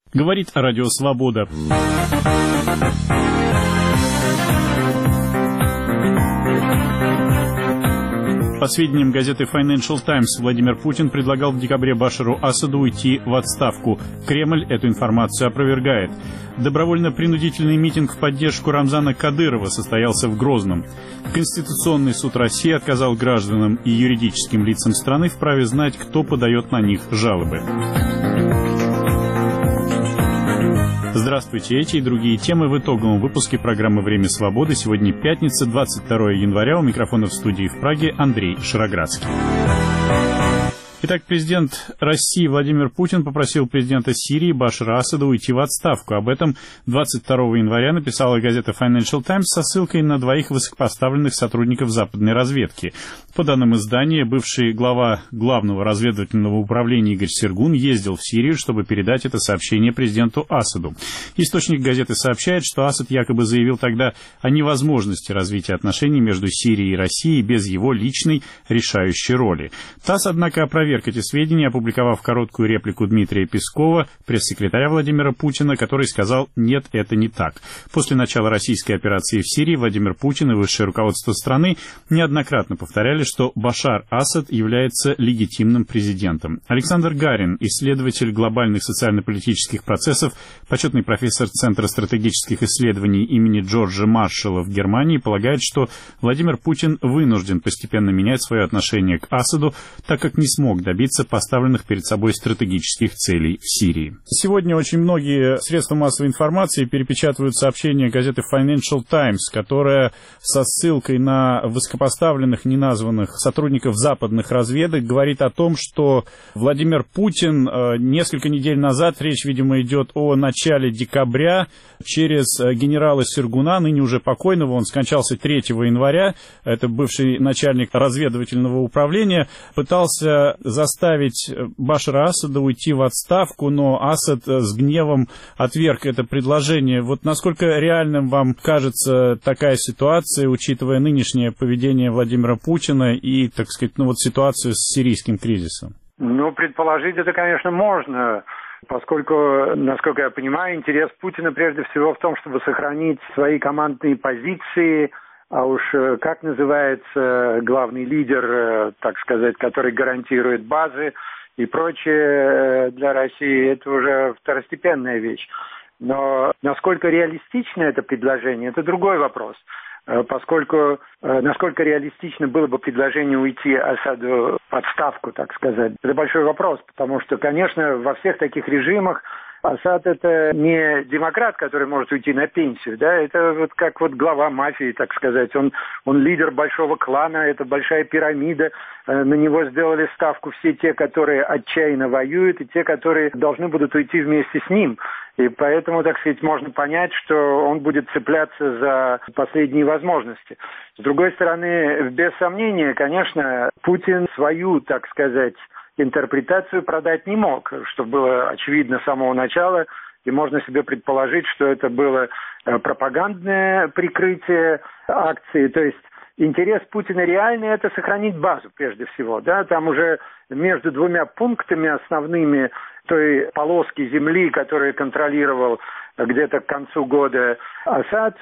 Говорит Радио Свобода. По сведениям газеты Financial Times, Владимир Путин предлагал в декабре Башару Асаду уйти в отставку. Кремль эту информацию опровергает. Добровольно-принудительный митинг в поддержку Рамзана Кадырова состоялся в Грозном. Конституционный суд России отказал гражданам и юридическим лицам страны в праве знать, кто подает на них жалобы. Здравствуйте, эти и другие темы в итоговом выпуске программы «Время свободы». Сегодня пятница, 22 января. У микрофона в студии в Праге Андрей Шароградский. Итак, президент России Владимир Путин попросил президента Сирии Башара Асада уйти в отставку. Об этом 22 января написала газета Financial Times со ссылкой на двоих высокопоставленных сотрудников западной разведки. По данным издания, бывший глава Главного разведывательного управления Игорь Сергун ездил в Сирию, чтобы передать это сообщение президенту Асаду. Источник газеты сообщает, что Асад якобы заявил тогда о невозможности развития отношений между Сирией и Россией без его личной решающей роли. ТАСС, однако, опроверг эти сведения, опубликовав короткую реплику Дмитрия Пескова, пресс-секретаря Владимира Путина, который сказал: «Нет, это не так». После начала российской операции в Сирии Владимир Путин и высшее руководство страны неоднократно повторяли, что Башар Асад является легитимным президентом. Александр Гарин, исследователь глобальных социально-политических процессов, почетный профессор Центра стратегических исследований имени Джорджа Маршалла в Германии, полагает, что Владимир Путин вынужден постепенно менять свое отношение к Асаду, так как не смог добиться поставленных перед собой стратегических целей в Сирии. Сегодня очень многие средства массовой информации перепечатывают сообщения газеты Financial Times, которая со ссылкой на высокопоставленных неназванных сотрудников западных разведок говорит о том, что Владимир Путин несколько недель назад, речь, видимо, идет о начале декабря, через генерала Сергуна, ныне уже покойного, он скончался 3 января, это бывший начальник разведывательного управления, пытался заставить Башара Асада уйти в отставку, но Асад с гневом отверг это предложение. Вот насколько реальным вам кажется такая ситуация, учитывая нынешнее поведение Владимира Путина и, так сказать, ситуацию с сирийским кризисом? Предположить это, конечно, можно, поскольку, насколько я понимаю, интерес Путина прежде всего в том, чтобы сохранить свои командные позиции. А уж как называется главный лидер, так сказать, который гарантирует базы и прочее для России, это уже второстепенная вещь. Но насколько реалистично это предложение, это другой вопрос. Поскольку насколько реалистично было бы предложение уйти Асаду в отставку, так сказать, это большой вопрос, потому что, конечно, во всех таких режимах Асад — это не демократ, который может уйти на пенсию, да, это как глава мафии, так сказать, он лидер большого клана, это большая пирамида, на него сделали ставку все те, которые отчаянно воюют, и те, которые должны будут уйти вместе с ним. И поэтому, так сказать, можно понять, что он будет цепляться за последние возможности. С другой стороны, без сомнения, конечно, Путин свою, так сказать, интерпретацию продать не мог, что было очевидно с самого начала, и можно себе предположить, что это было пропагандное прикрытие акции, то есть интерес Путина реальный — это сохранить базу прежде всего, да, там уже между двумя пунктами основными той полоски земли, которую контролировал где-то к концу года Асад,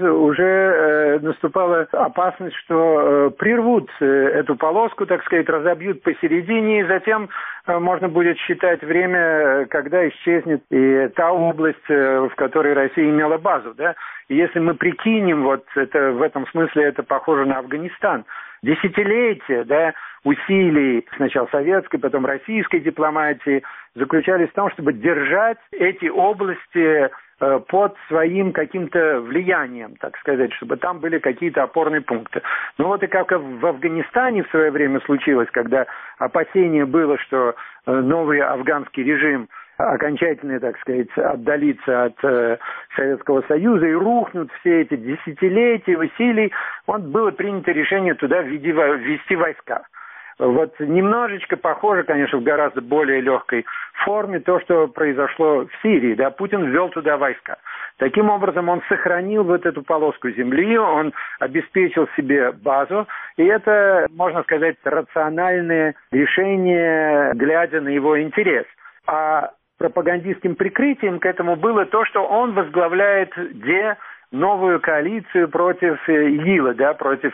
уже наступала опасность, что прервут эту полоску, так сказать, разобьют посередине, и затем можно будет считать время, когда исчезнет и та область, в которой Россия имела базу, да. И если мы прикинем, это в этом смысле это похоже на Афганистан. Десятилетия, да, усилий сначала советской, потом российской дипломатии заключались в том, чтобы держать эти области под своим каким-то влиянием, так сказать, чтобы там были какие-то опорные пункты. И как в Афганистане в свое время случилось, когда опасение было, что новый афганский режим окончательно, так сказать, отдалится от Советского Союза и рухнут все эти десятилетия усилий, было принято решение туда ввести войска. Немножечко похоже, конечно, в гораздо более легкой форме то, что произошло в Сирии. Да, Путин ввел туда войска. Таким образом, он сохранил эту полоску земли, он обеспечил себе базу, и это, можно сказать, рациональное решение, глядя на его интерес. А пропагандистским прикрытием к этому было то, что он возглавляет новую коалицию против ИГИЛа, да, против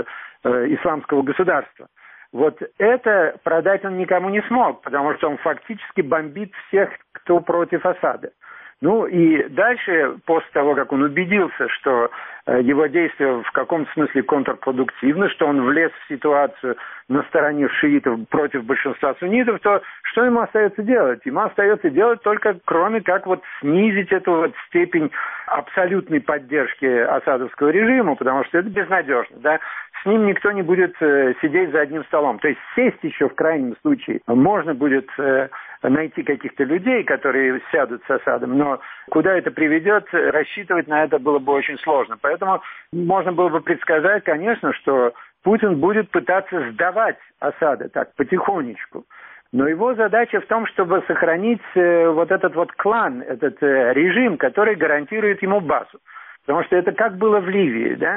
исламского государства. Вот это продать он никому не смог, потому что он фактически бомбит всех, кто против Асада. Ну и дальше, после того, как он убедился, что его действия в каком-то смысле контрпродуктивны, что он влез в ситуацию на стороне шиитов против большинства суннитов, то что ему остается делать? Ему остается делать только, кроме как вот снизить эту вот степень абсолютной поддержки асадовского режима, потому что это безнадежно, да. С ним никто не будет сидеть за одним столом. То есть сесть еще в крайнем случае можно будет найти каких-то людей, которые сядут с Асадом, но куда это приведет, рассчитывать на это было бы очень сложно. Поэтому можно было бы предсказать, конечно, что Путин будет пытаться сдавать Асада так потихонечку. Но его задача в том, чтобы сохранить вот этот вот клан, этот режим, который гарантирует ему базу. Потому что это как было в Ливии, да?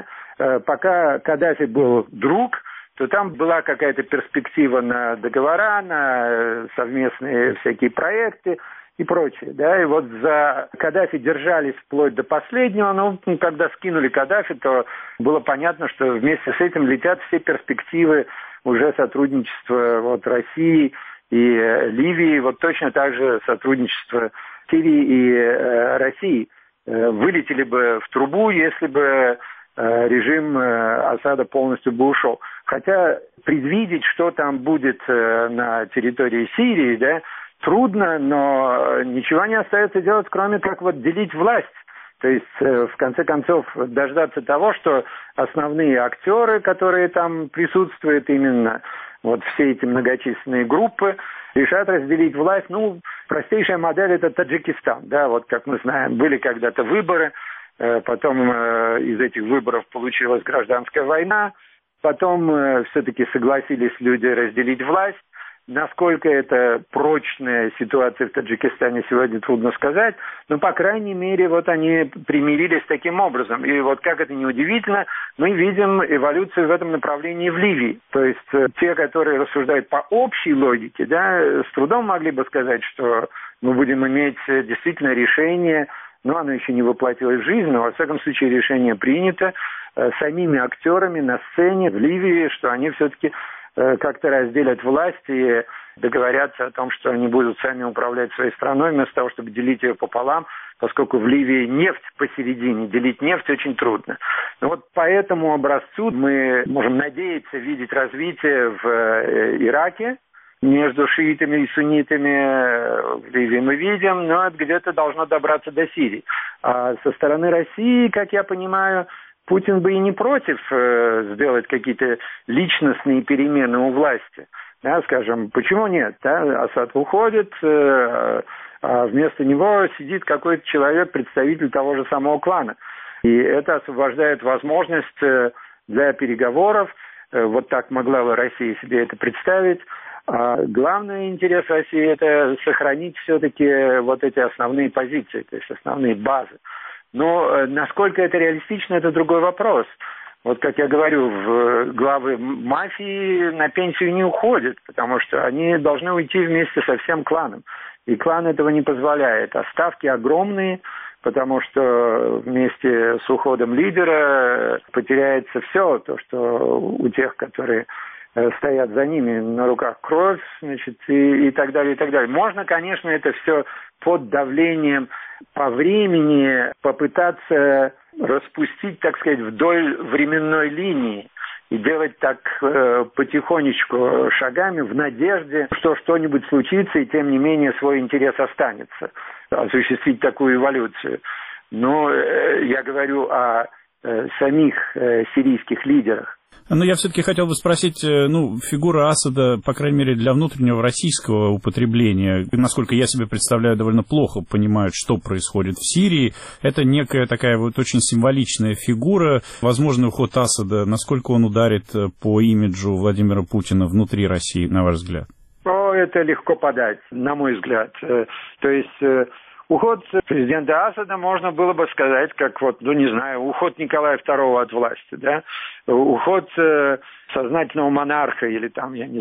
Пока Каддафи был друг, то там была какая-то перспектива на договора, на совместные всякие проекты и прочее, да, и вот за Каддафи держались вплоть до последнего, но когда скинули Каддафи, то было понятно, что вместе с этим летят все перспективы уже сотрудничества вот России и Ливии, вот точно так же сотрудничество Сирии и России вылетели бы в трубу, если бы режим Асада полностью бы ушел. Хотя предвидеть, что там будет на территории Сирии, да, трудно, но ничего не остается делать, кроме как вот делить власть. То есть, в конце концов, дождаться того, что основные актеры, которые там присутствуют, именно вот все эти многочисленные группы, решат разделить власть. Ну, простейшая модель – это Таджикистан, да, вот как мы знаем, были когда-то выборы, потом из этих выборов получилась гражданская война, потом все-таки согласились люди разделить власть. Насколько это прочная ситуация в Таджикистане сегодня, трудно сказать, но, по крайней мере, вот они примирились таким образом. И вот, как это ни удивительно, мы видим эволюцию в этом направлении в Ливии. То есть те, которые рассуждают по общей логике, да, с трудом могли бы сказать, что мы будем иметь действительно решение, но оно еще не воплотилось в жизнь, но, во всяком случае, решение принято самими актерами на сцене в Ливии, что они все-таки как-то разделят власть и договорятся о том, что они будут сами управлять своей страной, вместо того, чтобы делить ее пополам, поскольку в Ливии нефть посередине, делить нефть очень трудно. Но вот по этому образцу мы можем надеяться видеть развитие в Ираке между шиитами и суннитами. В Ливии мы видим, но это где-то должно добраться до Сирии. А со стороны России, как я понимаю, Путин бы и не против сделать какие-то личностные перемены у власти. Да, скажем, почему нет? Да? Асад уходит, а вместо него сидит какой-то человек, представитель того же самого клана. И это освобождает возможность для переговоров. Вот так могла бы Россия себе это представить. А главный интерес России – это сохранить все-таки вот эти основные позиции, то есть основные базы. Но насколько это реалистично, это другой вопрос. Вот как я говорю, главы мафии на пенсию не уходят, потому что они должны уйти вместе со всем кланом. И клан этого не позволяет. А ставки огромные, потому что вместе с уходом лидера потеряется все то, что у тех, которые стоят за ними, на руках кровь, значит, и так далее, и так далее. Можно, конечно, это все под давлением по времени попытаться распустить, так сказать, вдоль временной линии и делать так потихонечку шагами в надежде, что что-нибудь случится и тем не менее свой интерес останется, осуществить такую эволюцию. Но я говорю о самих сирийских лидерах. Но я все-таки хотел бы спросить, фигура Асада, по крайней мере, для внутреннего российского употребления, насколько я себе представляю, довольно плохо понимают, что происходит в Сирии. Это некая такая вот очень символичная фигура. Возможный уход Асада, насколько он ударит по имиджу Владимира Путина внутри России, на ваш взгляд? Это легко подать, на мой взгляд. То есть Уход президента Асада можно было бы сказать, как уход Николая II от власти, да, уход сознательного монарха или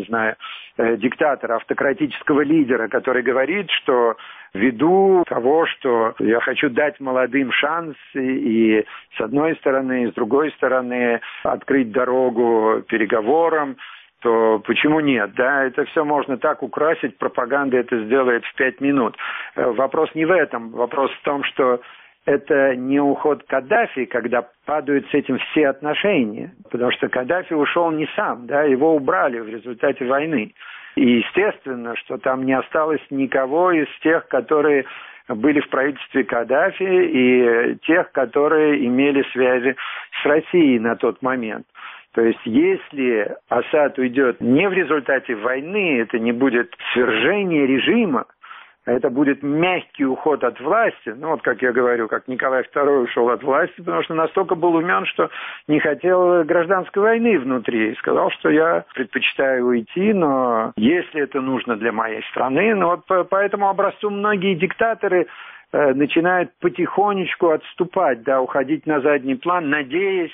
диктатора, автократического лидера, который говорит, что ввиду того, что я хочу дать молодым шанс и с одной стороны, и с другой стороны открыть дорогу переговорам, то почему нет, да, это все можно так украсить, пропаганда это сделает в 5 минут. Вопрос не в этом, вопрос в том, что это не уход Каддафи, когда падают с этим все отношения, потому что Каддафи ушел не сам, да, его убрали в результате войны. И естественно, что там не осталось никого из тех, которые были в правительстве Каддафи и тех, которые имели связи с Россией на тот момент. То есть, если Асад уйдет не в результате войны, это не будет свержение режима, это будет мягкий уход от власти. Как я говорю, как Николай II ушел от власти, потому что настолько был умен, что не хотел гражданской войны внутри. И сказал, что я предпочитаю уйти, но если это нужно для моей страны. По этому образцу многие диктаторы начинают потихонечку отступать, да, уходить на задний план, надеясь,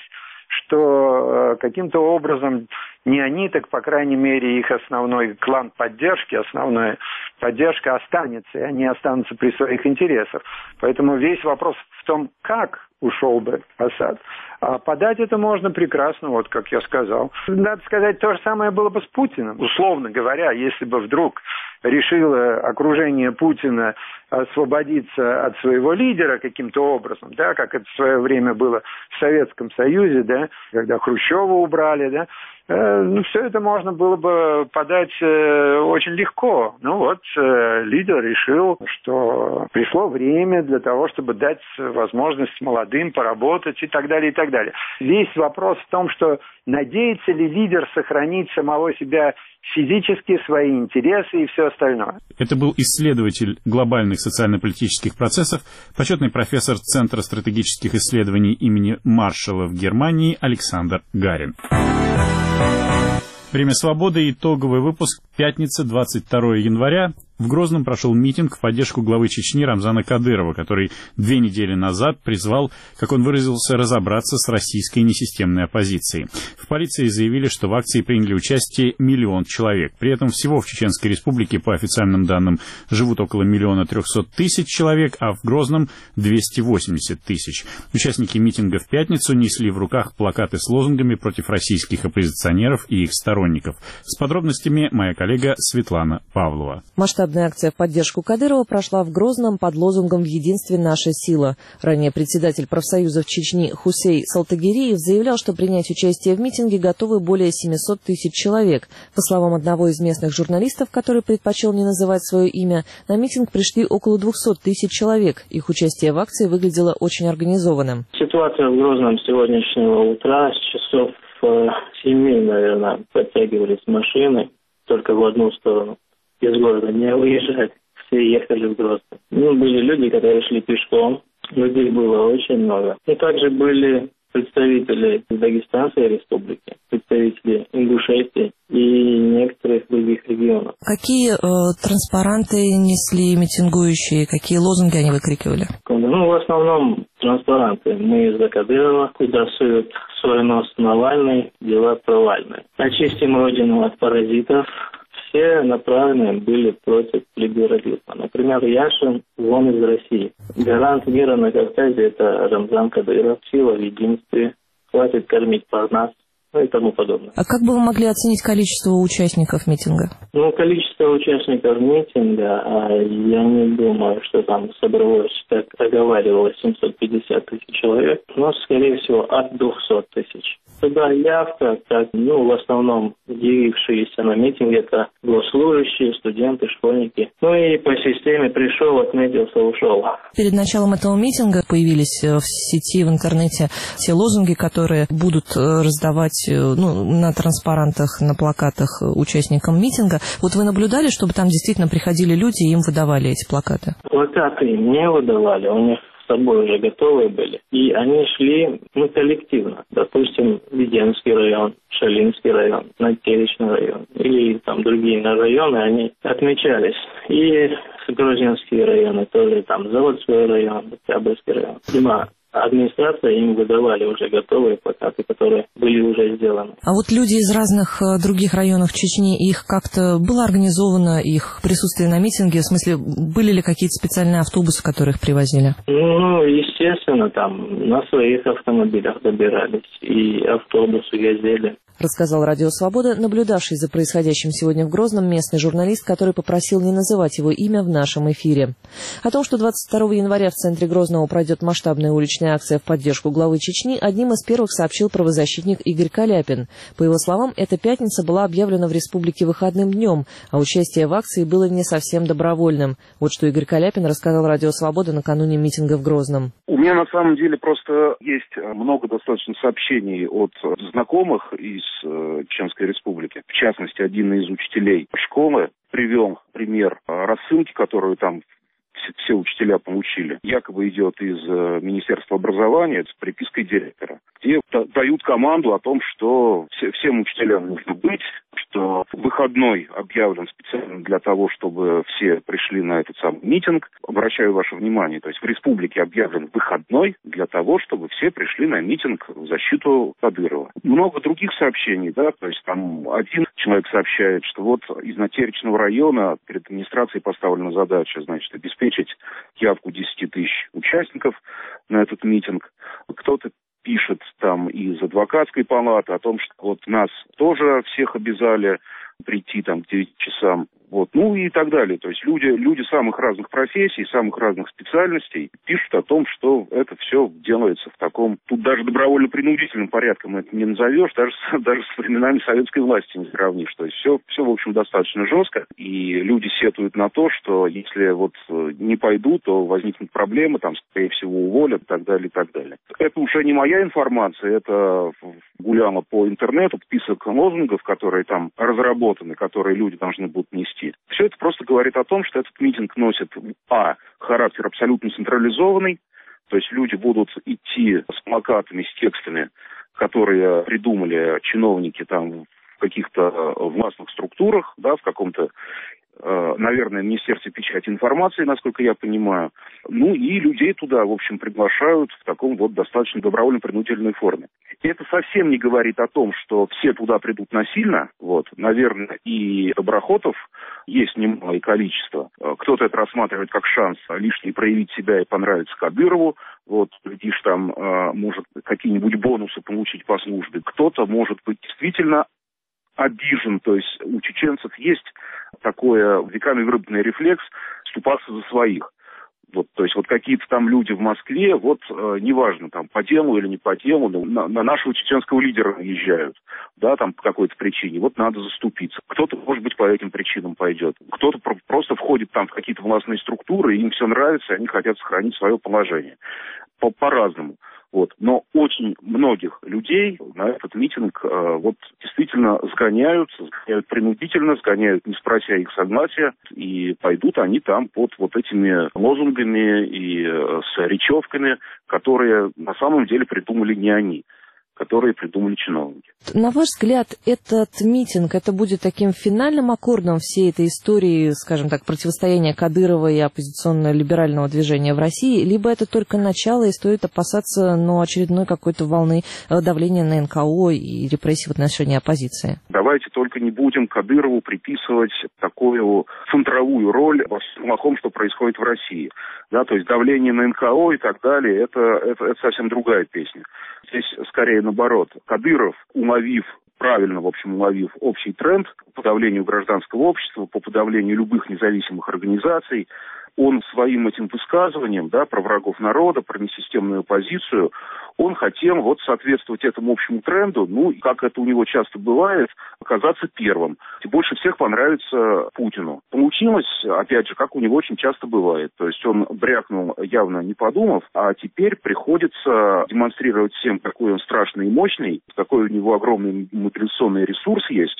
что каким-то образом не они, так, по крайней мере, их основной клан поддержки, основная поддержка останется, и они останутся при своих интересах. Поэтому весь вопрос в том, как ушел бы Асад. А подать это можно прекрасно, как я сказал. Надо сказать, то же самое было бы с Путиным. Условно говоря, если бы вдруг решило окружение Путина освободиться от своего лидера каким-то образом, да, как это в свое время было в Советском Союзе, да, когда Хрущева убрали, да, все это можно было бы подать очень легко. Лидер решил, что пришло время для того, чтобы дать возможность молодым поработать и так далее, и так далее. Весь вопрос в том, что надеется ли лидер сохранить самого себя физически, свои интересы и все остальное. Это был исследователь глобальных социально-политических процессов, почетный профессор Центра стратегических исследований имени Маршалла в Германии Александр Гарин. Время свободы. Итоговый выпуск. Пятница, 22 января. В Грозном прошел митинг в поддержку главы Чечни Рамзана Кадырова, который 2 недели назад призвал, как он выразился, разобраться с российской несистемной оппозицией. В полиции заявили, что в акции приняли участие 1 миллион человек. При этом всего в Чеченской Республике, по официальным данным, живут около 1 300 000 человек, а в Грозном 280 000. Участники митинга в пятницу несли в руках плакаты с лозунгами против российских оппозиционеров и их сторонников. С подробностями моя коллега Светлана Павлова. Масштабная акция в поддержку Кадырова прошла в Грозном под лозунгом «В единстве наша сила». Ранее председатель профсоюзов Чечни Хусей Салтагериев заявлял, что принять участие в митинге готовы более 700 000 человек. По словам одного из местных журналистов, который предпочел не называть свое имя, на митинг пришли около 200 000 человек. Их участие в акции выглядело очень организованным. Ситуация в Грозном с сегодняшнего утра, с часов 7, наверное, подтягивались машины только в одну сторону. Из города не уезжать, все ехали в Грозный. Были люди, которые шли пешком, людей было очень много. И также были представители Дагестанской республики, представители Ингушетии и некоторых других регионов. Какие транспаранты несли митингующие, какие лозунги они выкрикивали? В основном транспаранты. Мы за Кадырова, куда суют свой нос Навальный, дела провальные. Очистим родину от паразитов. Все направлены были против либерализма. Например, Яшин вон из России. Гарант мира на Кавказе – это Рамзан Кадыров. Сила в единстве. Хватит кормить парнас. И тому подобное. А как бы вы могли оценить количество участников митинга? Количество участников митинга, я не думаю, что там собралось, как оговаривалось, 750 000 человек, но, скорее всего, от 200 000. Туда явка, в основном явившиеся на митинг, это госслужащие, студенты, школьники. И по системе пришел, отметился, ушел. Перед началом этого митинга появились в сети, в интернете те лозунги, которые будут раздавать на транспарантах, на плакатах участникам митинга. Вот вы наблюдали, чтобы там действительно приходили люди и им выдавали эти плакаты? Плакаты не выдавали. У них с собой уже готовые были. И они шли, коллективно. Допустим, Веденский район, Шалинский район, Нательичный район или там другие районы, они отмечались. И Грозинские районы тоже, там Заводской район, Октябрьский район. Администрация им выдавали уже готовые плакаты, которые были уже сделаны. А вот люди из разных других районов Чечни, их как-то было организовано, их присутствие на митинге? В смысле, были ли какие-то специальные автобусы, которые их привозили? Естественно, там на своих автомобилях добирались, и автобусы ездили. Рассказал Радио Свобода, наблюдавший за происходящим сегодня в Грозном местный журналист, который попросил не называть его имя в нашем эфире. О том, что 22 января в центре Грозного пройдет масштабная уличная акция в поддержку главы Чечни, одним из первых сообщил правозащитник Игорь Каляпин. По его словам, эта пятница была объявлена в республике выходным днем, а участие в акции было не совсем добровольным. Вот что Игорь Каляпин рассказал Радио Свобода накануне митинга в Грозном. У меня на самом деле просто есть много достаточно сообщений от знакомых из Чеченской Республики. В частности, один из учителей школы привел пример рассылки, которую там все учителя получили. Якобы идет из Министерства образования с припиской директора, где дают команду о том, что всем учителям нужно быть, что выходной объявлен специально для того, чтобы все пришли на этот самый митинг. Обращаю ваше внимание, то есть в республике объявлен выходной для того, чтобы все пришли на митинг в защиту Кадырова. Много других сообщений, да, то есть там один человек сообщает, что вот из Нательичного района перед администрацией поставлена задача, значит, обеспечить явку 10 тысяч участников на этот митинг. Кто-то пишет там из адвокатской палаты о том, что вот нас тоже всех обязали прийти там к 9 часам. Вот, и так далее. То есть люди самых разных профессий, самых разных специальностей пишут о том, что это все делается в таком, тут даже добровольно-принудительным порядком это не назовешь, даже с временами советской власти не сравнишь. То есть все, в общем, достаточно жестко, и люди сетуют на то, что если вот не пойдут, то возникнут проблемы, там, скорее всего, уволят и так далее, и так далее. Это уже не моя информация, это гуляла по интернету список лозунгов, которые там разработаны, которые люди должны будут нести. Все это просто говорит о том, что этот митинг носит, характер абсолютно централизованный, то есть люди будут идти с плакатами, с текстами, которые придумали чиновники там в каких-то властных структурах, да, в каком-то, наверное, Министерстве печати информации, насколько я понимаю. И людей туда, в общем, приглашают в таком вот достаточно добровольно-принудительной форме. И это совсем не говорит о том, что все туда придут насильно. Вот, наверное, и доброхотов есть немалое количество. Кто-то это рассматривает как шанс лишний проявить себя и понравиться Кадырову. Вот, глядишь, там может какие-нибудь бонусы получить по службе. Кто-то, может быть, действительно обижен, то есть у чеченцев есть такое веками выработанный рефлекс вступаться за своих. Вот, то есть вот какие-то там люди в Москве, неважно, там по делу или не по делу, на нашего чеченского лидера наезжают, да, там по какой-то причине, вот надо заступиться. Кто-то, может быть, по этим причинам пойдет. Кто-то просто входит там в какие-то властные структуры, им все нравится, они хотят сохранить свое положение. По-разному. Вот. Но очень многих людей на этот митинг действительно сгоняют принудительно, сгоняют, не спрося их согласия, и пойдут они там под вот этими лозунгами и с речевками, которые на самом деле придумали не они, которые придумали чиновники. На ваш взгляд, этот митинг, это будет таким финальным аккордом всей этой истории, скажем так, противостояния Кадырова и оппозиционно-либерального движения в России, либо это только начало и стоит опасаться очередной какой-то волны давления на НКО и репрессий в отношении оппозиции? Давайте только не будем Кадырову приписывать такую центровую роль во всем плохом, что происходит в России. Да, то есть давление на НКО и так далее, это совсем другая песня. Здесь скорее наоборот. Кадыров, правильно, в общем, уловив общий тренд по подавлению гражданского общества, по подавлению любых независимых организаций, он своим этим высказыванием, да, про врагов народа, про несистемную оппозицию, он хотел соответствовать этому общему тренду, как это у него часто бывает, оказаться первым. И больше всех понравится Путину. Получилось, опять же, как у него очень часто бывает. То есть он брякнул, явно не подумав, а теперь приходится демонстрировать всем, какой он страшный и мощный, какой у него огромный мотивационный ресурс есть.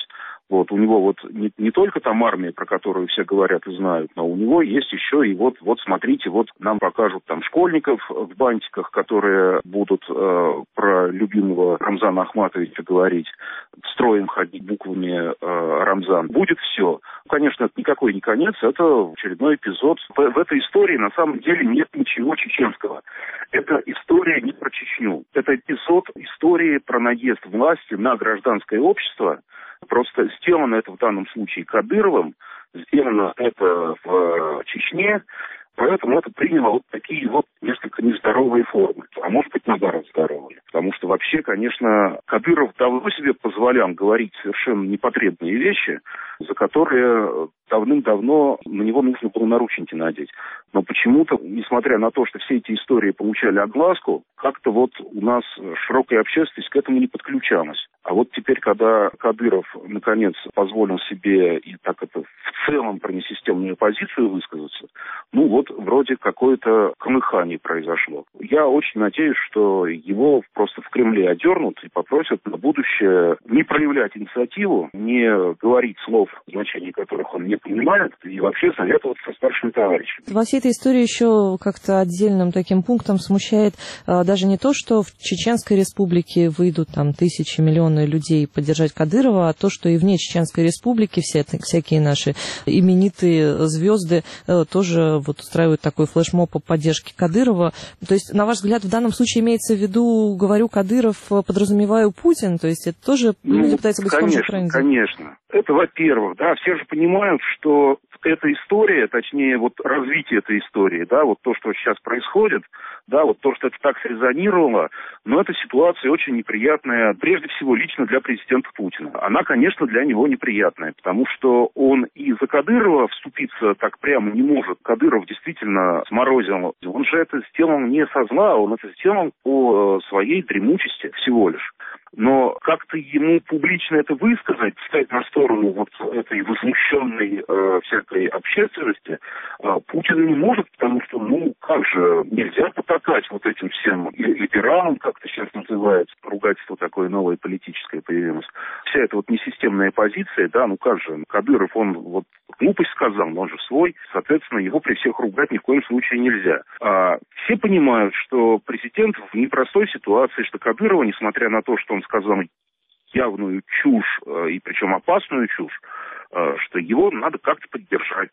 Вот, у него вот не только там армия, про которую все говорят и знают, но у него есть еще и вот смотрите, вот нам покажут там школьников в бантиках, которые будут про любимого Рамзана Ахматовича говорить, строем ходить буквами Рамзан. Будет все. Конечно, это никакой не конец, это очередной эпизод. В этой истории на самом деле нет ничего чеченского. Это история не про Чечню. Это эпизод истории про наезд власти на гражданское общество. Просто сделано это в данном случае Кадыровым, сделано это в Чечне, поэтому это приняло вот такие вот несколько нездоровые формы. А может быть, наоборот, здоровые. Потому что вообще, конечно, Кадыров давно себе позволял говорить совершенно непотребные вещи, за которые давным-давно на него нужно было наручники надеть. Но почему-то, несмотря на то, что все эти истории получали огласку, как-то вот у нас широкая общественность к этому не подключалась. А вот теперь, когда Кадыров, наконец, позволил себе и так это в целом про несистемную позицию высказаться, ну вот вроде какое-то колыхание произошло. Я очень надеюсь, что его просто в Кремле одернут и попросят на будущее не проявлять инициативу, не говорить слов, значение которых он не понимает, и вообще советоваться со старшими товарищами. Во всей этой истории еще как-то отдельным таким пунктом смущает даже не то, что в Чеченской Республике выйдут там тысячи, миллионы людей поддержать Кадырова, а то, что и вне Чеченской Республики всякие наши именитые звезды тоже вот устраивают такой флешмоб по поддержке Кадырова. То есть, на ваш взгляд, в данном случае имеется в виду, говорю, Кадыров, подразумеваю Путин, то есть это тоже люди пытаются быть в том же тренде? Конечно. Это, во-первых, да, все же понимают, что эта история, точнее, вот развитие этой истории, да, вот то, что сейчас происходит, да, вот то, что это так срезонировало, но эта ситуация очень неприятная, прежде всего, лично для президента Путина. Она, конечно, для него неприятная, потому что он и за Кадырова вступиться так прямо не может. Кадыров действительно сморозил. Он же это сделал не со зла, он это сделал по своей дремучести всего лишь. Но как-то ему публично это высказать, встать на сторону вот этой возмущенной всякой общественности, Путин не может, потому что, как же, нельзя потакать вот этим всем либералам, как это сейчас называется, ругательство такое новое политическое появилось. Вся эта вот несистемная позиция, да, как же, Кадыров, он вот глупость сказал, но он же свой, соответственно, его при всех ругать ни в коем случае нельзя. Все понимают, что президент в непростой ситуации, что Кадырова, несмотря на то, что он сказал явную чушь, и причем опасную чушь, что его надо как-то поддержать.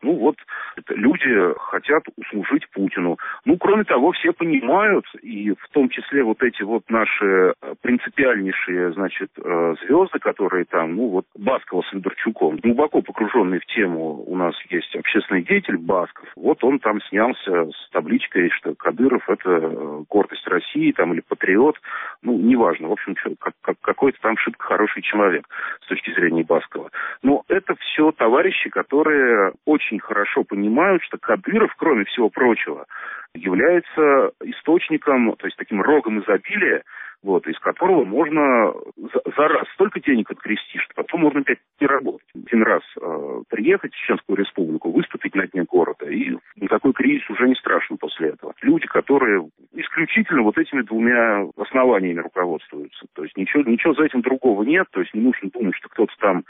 Люди хотят услужить Путину. Кроме того, все понимают, и в том числе вот эти вот наши принципиальнейшие, звезды, которые там, Баскова с Федорчуком, глубоко погруженный в тему, у нас есть общественный деятель Басков. Вот он там снялся с табличкой, что Кадыров — это гордость России, там, или патриот, неважно, в общем, какой-то там шибко хороший человек с точки зрения Баскова. Но это все товарищи, которые очень хорошо понимают, что Кадыров, кроме всего прочего, является источником, то есть таким рогом изобилия, из которого можно за раз столько денег открести, что потом можно 5 не работать. Один раз приехать в Чеченскую Республику, выступить на дне города, и никакой кризис уже не страшен после этого. Люди, которые исключительно вот этими двумя основаниями руководствуются. То есть ничего за этим другого нет, то есть не нужно думать, что кто-то там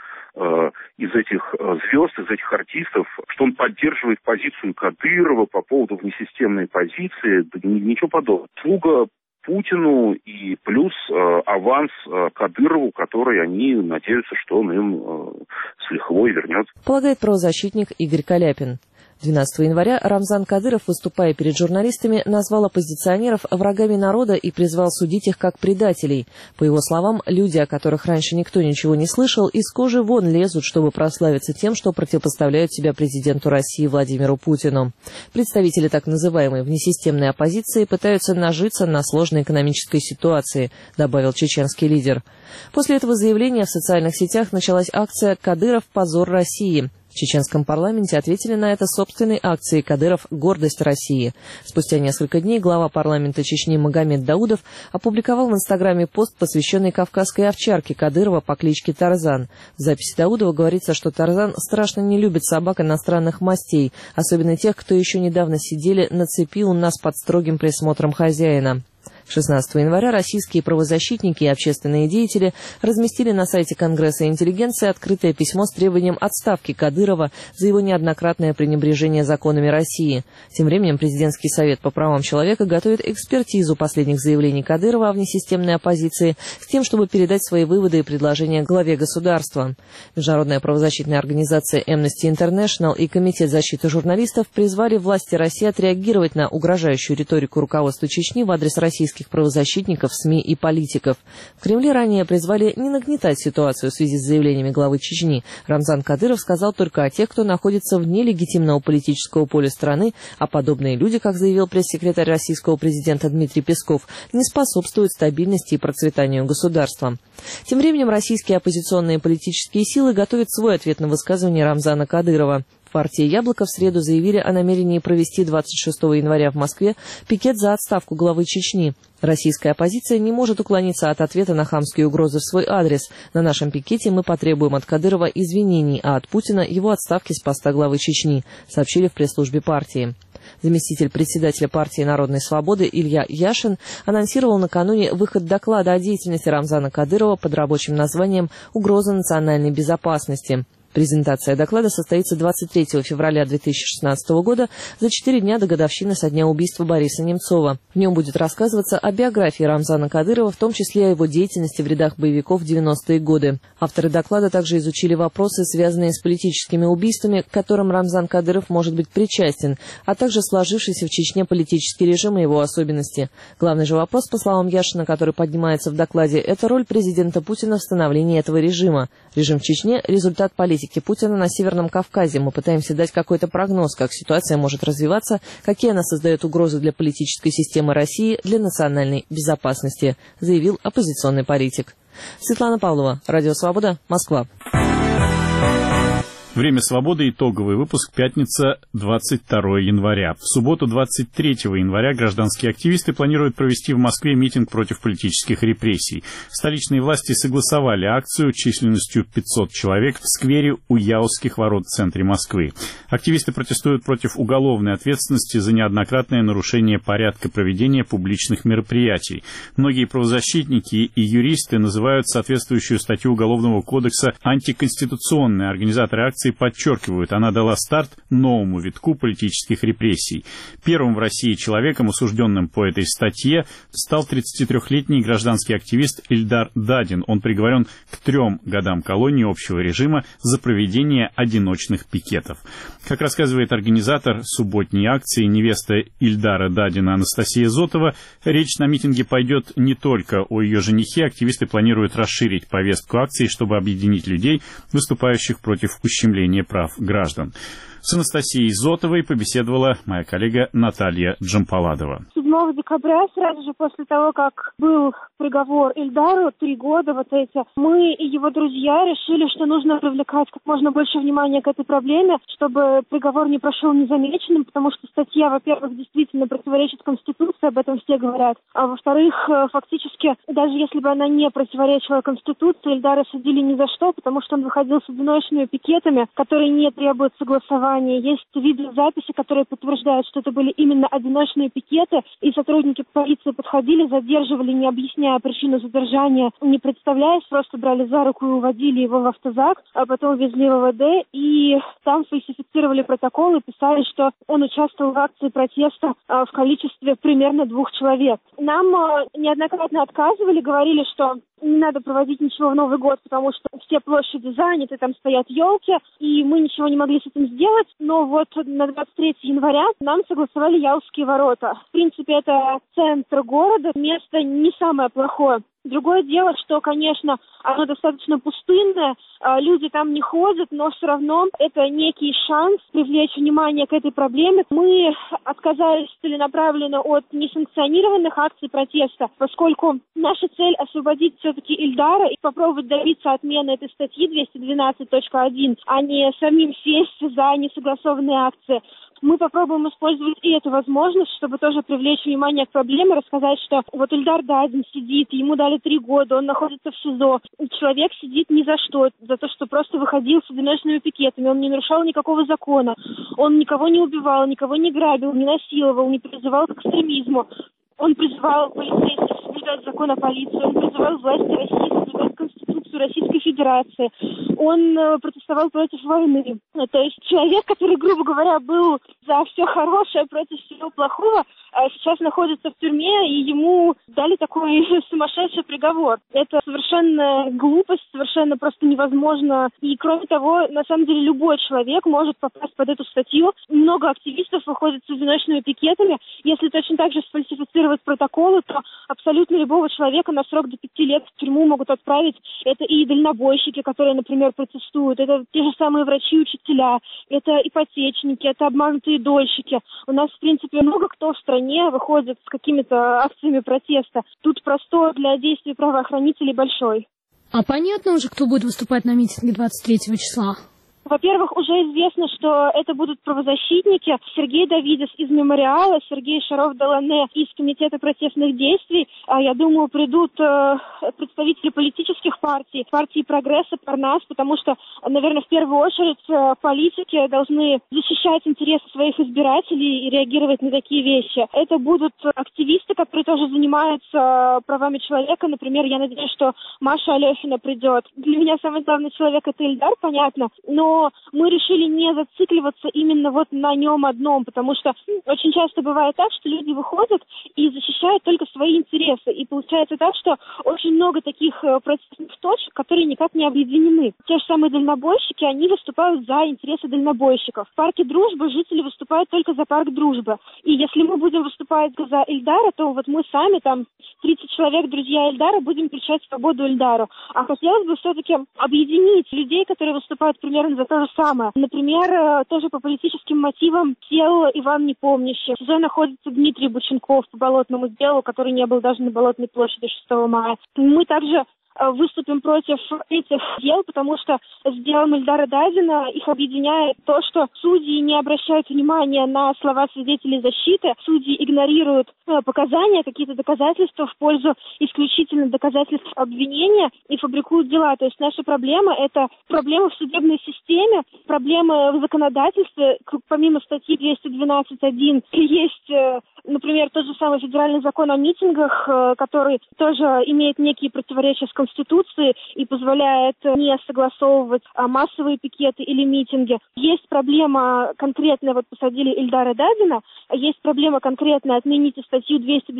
из этих звезд, из этих артистов, что он поддерживает позицию Кадырова по поводу внесистемной позиции, да ничего подобного. Слуга Путину и плюс аванс Кадырову, который они надеются, что он им с лихвой вернет. Полагает правозащитник Игорь Каляпин. 12 января Рамзан Кадыров, выступая перед журналистами, назвал оппозиционеров врагами народа и призвал судить их как предателей. По его словам, люди, о которых раньше никто ничего не слышал, из кожи вон лезут, чтобы прославиться тем, что противопоставляют себя президенту России Владимиру Путину. Представители так называемой внесистемной оппозиции пытаются нажиться на сложной экономической ситуации, добавил чеченский лидер. После этого заявления в социальных сетях началась акция «Кадыров – позор России». В чеченском парламенте ответили на это собственной акцией «Кадыров – гордость России». Спустя несколько дней глава парламента Чечни Магомед Даудов опубликовал в Инстаграме пост, посвященный кавказской овчарке Кадырова по кличке Тарзан. В записи Даудова говорится, что Тарзан страшно не любит собак иностранных мастей, особенно тех, кто еще недавно сидели на цепи у нас под строгим присмотром хозяина. 16 января российские правозащитники и общественные деятели разместили на сайте Конгресса интеллигенции открытое письмо с требованием отставки Кадырова за его неоднократное пренебрежение законами России. Тем временем Президентский совет по правам человека готовит экспертизу последних заявлений Кадырова о внесистемной оппозиции с тем, чтобы передать свои выводы и предложения главе государства. Международная правозащитная организация Amnesty International и Комитет защиты журналистов призвали власти России отреагировать на угрожающую риторику руководства Чечни в адрес российских правозащитников, СМИ и политиков. В Кремле ранее призвали не нагнетать ситуацию в связи с заявлениями главы Чечни. Рамзан Кадыров сказал только о тех, кто находится вне легитимного политического поля страны, а подобные люди, как заявил пресс-секретарь российского президента Дмитрий Песков, не способствуют стабильности и процветанию государства. Тем временем российские оппозиционные политические силы готовят свой ответ на высказывание Рамзана Кадырова. Партия «Яблоко» в среду заявили о намерении провести 26 января в Москве пикет за отставку главы Чечни. Российская оппозиция не может уклониться от ответа на хамские угрозы в свой адрес. На нашем пикете мы потребуем от Кадырова извинений, а от Путина его отставки с поста главы Чечни, сообщили в пресс-службе партии. Заместитель председателя партии «Народной свободы» Илья Яшин анонсировал накануне выход доклада о деятельности Рамзана Кадырова под рабочим названием «Угроза национальной безопасности». Презентация доклада состоится 23 февраля 2016 года, за 4 дня до годовщины со дня убийства Бориса Немцова. В нем будет рассказываться о биографии Рамзана Кадырова, в том числе о его деятельности в рядах боевиков в 90-е годы. Авторы доклада также изучили вопросы, связанные с политическими убийствами, к которым Рамзан Кадыров может быть причастен, а также сложившийся в Чечне политический режим и его особенности. Главный же вопрос, по словам Яшина, который поднимается в докладе, это роль президента Путина в становлении этого режима. Режим в Чечне – результат политики Путина на Северном Кавказе. Мы пытаемся дать какой-то прогноз, как ситуация может развиваться, какие она создает угрозы для политической системы России, для национальной безопасности, заявил оппозиционный политик. Светлана Павлова, Радио Свобода, Москва. Время свободы. Итоговый выпуск. Пятница, 22 января. В субботу, 23 января, гражданские активисты планируют провести в Москве митинг против политических репрессий. Столичные власти согласовали акцию численностью 500 человек в сквере у Яузских ворот в центре Москвы. Активисты протестуют против уголовной ответственности за неоднократное нарушение порядка проведения публичных мероприятий. Многие правозащитники и юристы называют соответствующую статью Уголовного кодекса антиконституционной. Организаторы акции подчеркивают, она дала старт новому витку политических репрессий. Первым в России человеком, осужденным по этой статье, стал 33-летний гражданский активист Ильдар Дадин. Он приговорен к 3 годам колонии общего режима за проведение одиночных пикетов. Как рассказывает организатор субботней акции, невеста Ильдара Дадина Анастасия Зотова, речь на митинге пойдет не только о ее женихе. Активисты планируют расширить повестку акции, чтобы объединить людей, выступающих против ущемления прав граждан. С Анастасией Зотовой побеседовала моя коллега Наталья Джампаладова. 7 декабря, сразу же после того, как был приговор Ильдару, 3 года мы и его друзья решили, что нужно привлекать как можно больше внимания к этой проблеме, чтобы приговор не прошел незамеченным, потому что статья, во-первых, действительно противоречит Конституции, об этом все говорят, а во-вторых, фактически, даже если бы она не противоречила Конституции, Ильдара судили ни за что, потому что он выходил с одиночными пикетами, которые не требуют согласования. Есть видеозаписи, которые подтверждают, что это были именно одиночные пикеты, и сотрудники полиции подходили, задерживали, не объясняя причину задержания, не представляясь, просто брали за руку и уводили его в автозак, а потом везли в ОВД, и там фальсифицировали протокол и писали, что он участвовал в акции протеста в количестве примерно 2 человек. Нам неоднократно отказывали, говорили, что не надо проводить ничего в Новый год, потому что все площади заняты, там стоят елки, и мы ничего не могли с этим сделать. Но вот на 23 января нам согласовали Яузские ворота. В принципе, это центр города, место не самое плохое. Другое дело, что, конечно, оно достаточно пустынное, люди там не ходят, но все равно это некий шанс привлечь внимание к этой проблеме. Мы отказались целенаправленно от несанкционированных акций протеста, поскольку наша цель освободить все-таки Ильдара и попробовать добиться отмены этой статьи 212.1, а не самим сесть за несогласованные акции. Мы попробуем использовать и эту возможность, чтобы тоже привлечь внимание к проблеме, рассказать, что вот Ильдар Дадин сидит, ему дали 3 года, он находится в СИЗО. Человек сидит ни за что, за то, что просто выходил с одиночными пикетами, он не нарушал никакого закона, он никого не убивал, никого не грабил, не насиловал, не призывал к экстремизму. Он призывал полицейских соблюдать закон о полиции, он призывал власти России соблюдать Конституцию Российской Федерации, он протестовал против войны. То есть человек, который, грубо говоря, был за все хорошее против всего плохого, сейчас находится в тюрьме, и ему дали такой сумасшедший приговор. Это совершенно глупость, совершенно просто невозможно. И кроме того, на самом деле, любой человек может попасть под эту статью. Много активистов выходят с одиночными пикетами. Если точно так же сфальсифицировать протоколы, то абсолютно любого человека на срок до 5 лет в тюрьму могут отправить. Это и дальнобойщики, которые, например, протестуют. Это те же самые врачи-учителя. Это ипотечники, это обманутые дольщики. У нас, в принципе, много кто в стране выходит с какими-то акциями протеста. Тут простор для действий правоохранителей большой. А понятно уже, кто будет выступать на митинге 23 числа? Во-первых, уже известно, что это будут правозащитники. Сергей Давидис из «Мемориала», Сергей Шаров-Делане из Комитета протестных действий. Я думаю, придут представители политических партий, партии «Прогресса», «Парнас», потому что, наверное, в первую очередь политики должны защищать интересы своих избирателей и реагировать на такие вещи. Это будут активисты, которые тоже занимаются правами человека. Например, я надеюсь, что Маша Алехина придет. Для меня самый главный человек – это Ильдар, понятно, но мы решили не зацикливаться именно вот на нем одном, потому что очень часто бывает так, что люди выходят и защищают только свои интересы. И получается так, что очень много таких протестных точек, которые никак не объединены. Те же самые дальнобойщики, они выступают за интересы дальнобойщиков. В парке Дружбы жители выступают только за парк Дружбы. И если мы будем выступать за Ильдара, то вот мы сами, там, 30 человек, друзья Ильдара, будем кричать свободу Ильдару. А хотелось бы все-таки объединить людей, которые выступают примерно за то же самое. Например, тоже по политическим мотивам сел Иван Непомнящий. В СИЗО находится Дмитрий Бученков по болотному делу, который не был даже на Болотной площади 6 мая. Мы также выступим против этих дел, потому что с делом Ильдара Дадина их объединяет то, что судьи не обращают внимания на слова свидетелей защиты, судьи игнорируют показания, какие-то доказательства в пользу исключительно доказательств обвинения и фабрикуют дела. То есть наша проблема – это проблемы в судебной системе, проблемы в законодательстве. Помимо статьи 212.1 есть, например, тот же самый федеральный закон о митингах, который тоже имеет некие противоречия с Конституции и позволяет не согласовывать массовые пикеты или митинги. Есть проблема конкретная, вот посадили Ильдара Дадина, есть проблема конкретная, отмените статью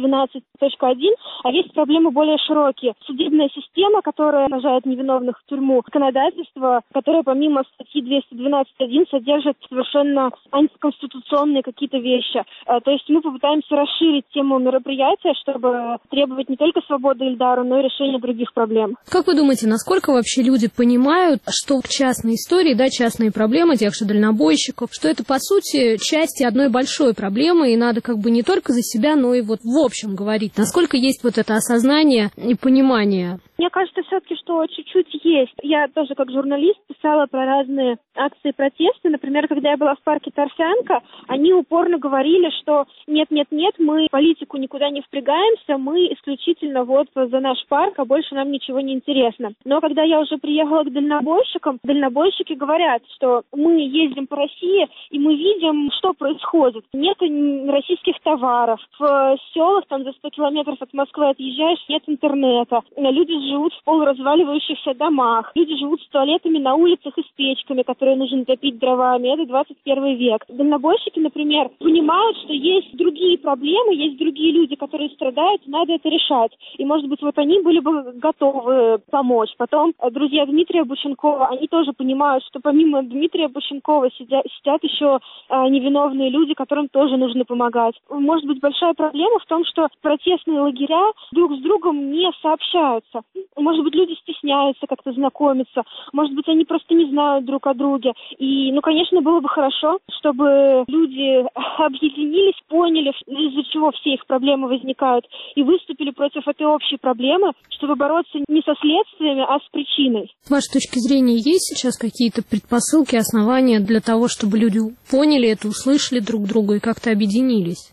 212.1, а есть проблемы более широкие. Судебная система, которая сажает невиновных в тюрьму, законодательство, которое помимо статьи 212.1 содержит совершенно антиконституционные какие-то вещи. То есть мы попытаемся расширить тему мероприятия, чтобы требовать не только свободы Ильдару, но и решения других проблем. Как вы думаете, насколько вообще люди понимают, что частные истории, да, частные проблемы тех же дальнобойщиков, что это, по сути, части одной большой проблемы, и надо как бы не только за себя, но и вот в общем говорить. Насколько есть вот это осознание и понимание? Мне кажется, все-таки, что чуть-чуть есть. Я тоже как журналист писала про разные акции протеста. Например, когда я была в парке Торфянка, они упорно говорили, что нет-нет-нет, мы в политику никуда не впрягаемся, мы исключительно вот за наш парк, а больше нам ничего не интересно. Но когда я уже приехала к дальнобойщикам, дальнобойщики говорят, что мы ездим по России, и мы видим, что происходит. Нет российских товаров. В селах, там за 100 километров от Москвы отъезжаешь, нет интернета. Люди живут в полуразваливающихся домах. Люди живут с туалетами на улицах и с печками, которые нужно топить дровами. Это 21 век. Дальнобойщики, например, понимают, что есть другие проблемы, есть другие люди, которые страдают, и надо это решать. И, может быть, вот они были бы готовы помочь. Потом друзья Дмитрия Бученкова, они тоже понимают, что помимо Дмитрия Бученкова сидят еще невиновные люди, которым тоже нужно помогать. Может быть, большая проблема в том, что протестные лагеря друг с другом не сообщаются. Может быть, люди стесняются как-то знакомиться. Может быть, они просто не знают друг о друге. И, конечно, было бы хорошо, чтобы люди объединились, поняли, из-за чего все их проблемы возникают, и выступили против этой общей проблемы, чтобы бороться не со следствиями, а с причиной. С вашей точки зрения, есть сейчас какие-то предпосылки, основания для того, чтобы люди поняли это, услышали друг друга и как-то объединились?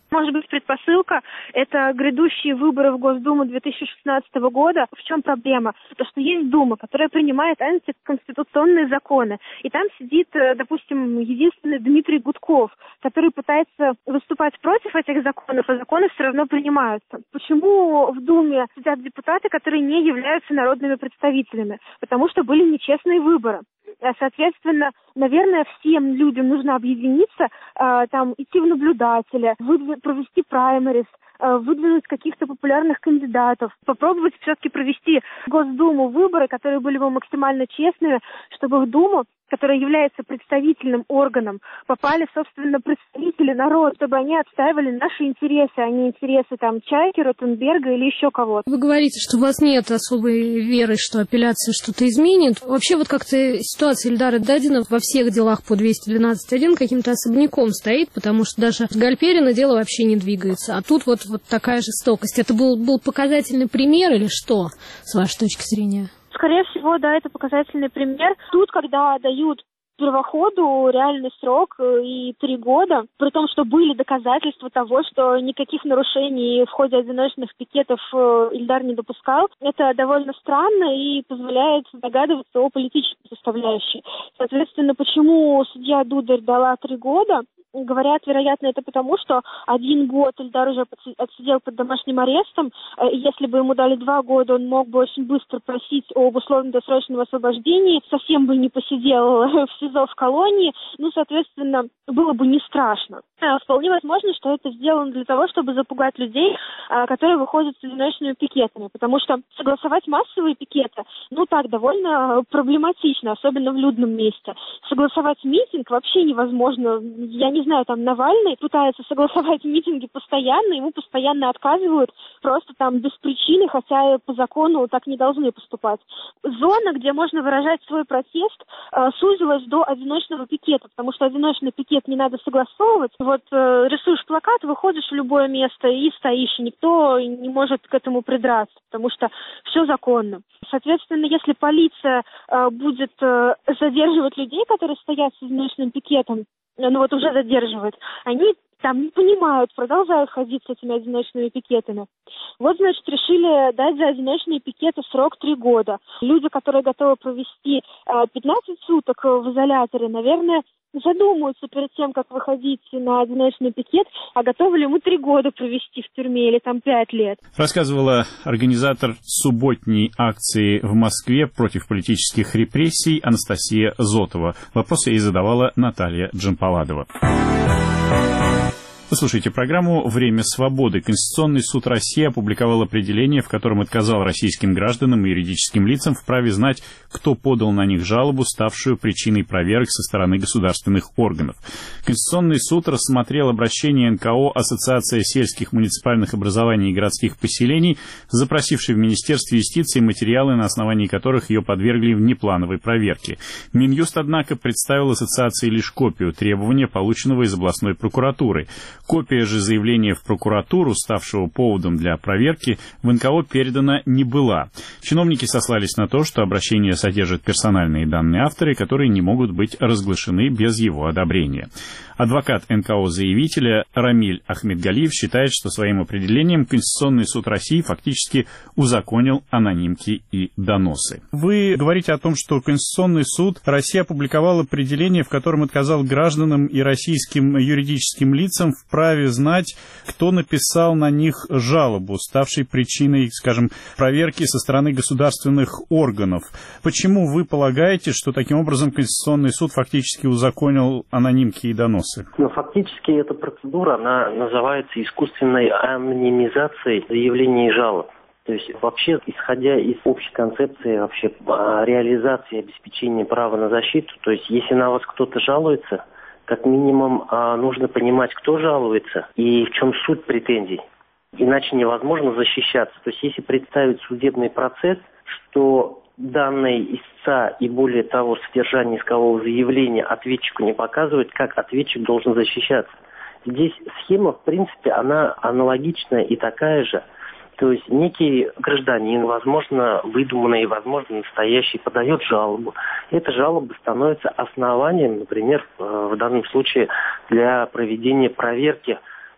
Может быть, предпосылка – это грядущие выборы в Госдуму 2016 года. В чем проблема? То, что есть Дума, которая принимает антиконституционные законы. И там сидит, допустим, единственный Дмитрий Гудков, который пытается выступать против этих законов, а законы все равно принимаются. Почему в Думе сидят депутаты, которые не являются народными представителями? Потому что были нечестные выборы. Соответственно, наверное, всем людям нужно объединиться, идти в наблюдатели, провести праймерис, выдвинуть каких-то популярных кандидатов, попробовать все-таки провести в Госдуму выборы, которые были бы максимально честными, чтобы в Думу, которая является представительным органом, попали, собственно, представители народа, чтобы они отстаивали наши интересы, а не интересы Чайки, Ротенберга или еще кого-то. Вы говорите, что у вас нет особой веры, что апелляция что-то изменит. Вообще как-то ситуация Ильдара Дадина во всех делах по 212.1 каким-то особняком стоит, потому что даже с Гальперина дело вообще не двигается. А тут вот такая жестокость. Это был показательный пример или что, с вашей точки зрения? Скорее всего, да, это показательный пример. Тут, когда дают первоходу реальный срок и 3 года, при том, что были доказательства того, что никаких нарушений в ходе одиночных пикетов Ильдар не допускал, это довольно странно и позволяет догадываться о политической составляющей. Соответственно, почему судья Дударь дала 3 года? Говорят, вероятно, это потому, что 1 год Ильдар уже отсидел под домашним арестом. Если бы ему дали 2 года, он мог бы очень быстро просить об условно-досрочном освобождении, совсем бы не посидел в СИЗО в колонии, соответственно, было бы не страшно. Вполне возможно, что это сделано для того, чтобы запугать людей, которые выходят с одиночными пикетами, потому что согласовать массовые пикеты, довольно проблематично, особенно в людном месте. Согласовать митинг вообще невозможно. Я не знаю, Навальный пытается согласовать митинги постоянно, ему постоянно отказывают, просто без причины, хотя по закону так не должны поступать. Зона, где можно выражать свой протест, сузилась до одиночного пикета, потому что одиночный пикет не надо согласовывать. Рисуешь плакат, выходишь в любое место и стоишь, и никто не может к этому придраться, потому что все законно. Соответственно, если полиция будет задерживать людей, которые стоят с одиночным пикетом, уже задерживают, они не понимают, продолжают ходить с этими одиночными пикетами. Решили дать за одиночные пикеты срок 3 года. Люди, которые готовы провести 15 суток в изоляторе, наверное, задумаются перед тем, как выходить на одиночный пикет, а готовы ли мы 3 года провести в тюрьме или 5 лет. Рассказывала организатор субботней акции в Москве против политических репрессий Анастасия Зотова. Вопросы ей задавала Наталья Джампаладова. Вы слушаете программу «Время свободы». Конституционный суд России опубликовал определение, в котором отказал российским гражданам и юридическим лицам в праве знать, кто подал на них жалобу, ставшую причиной проверок со стороны государственных органов. Конституционный суд рассмотрел обращение НКО «Ассоциация сельских муниципальных образований и городских поселений», запросившей в Министерстве юстиции материалы, на основании которых ее подвергли внеплановой проверке. Минюст, однако, представил ассоциации лишь копию требования, полученного из областной прокуратуры. Копия же заявления в прокуратуру, ставшего поводом для проверки, в НКО передана не была. Чиновники сослались на то, что обращение содержит персональные данные автора, которые не могут быть разглашены без его одобрения. Адвокат НКО-заявителя Рамиль Ахмедгалиев считает, что своим определением Конституционный суд России фактически узаконил анонимки и доносы. Вы говорите о том, что Конституционный суд России опубликовал определение, в котором отказал гражданам и российским юридическим лицам в праве знать, кто написал на них жалобу, ставшей причиной, проверки со стороны государственных органов. Почему вы полагаете, что таким образом Конституционный суд фактически узаконил анонимки и доносы? Фактически эта процедура, она называется искусственной анонимизацией заявлений и жалоб. То есть вообще, исходя из общей концепции реализации и обеспечения права на защиту, то есть если на вас кто-то жалуется, как минимум нужно понимать, кто жалуется и в чем суть претензий. Иначе невозможно защищаться. То есть если представить судебный процесс, что данные истца и, более того, содержание искового заявления ответчику не показывают, как ответчик должен защищаться. Здесь схема, в принципе, она аналогичная и такая же. То есть некий гражданин, возможно, выдуманный, возможно, настоящий, подает жалобу. Эта жалоба становится основанием, например, в данном случае для проведения проверки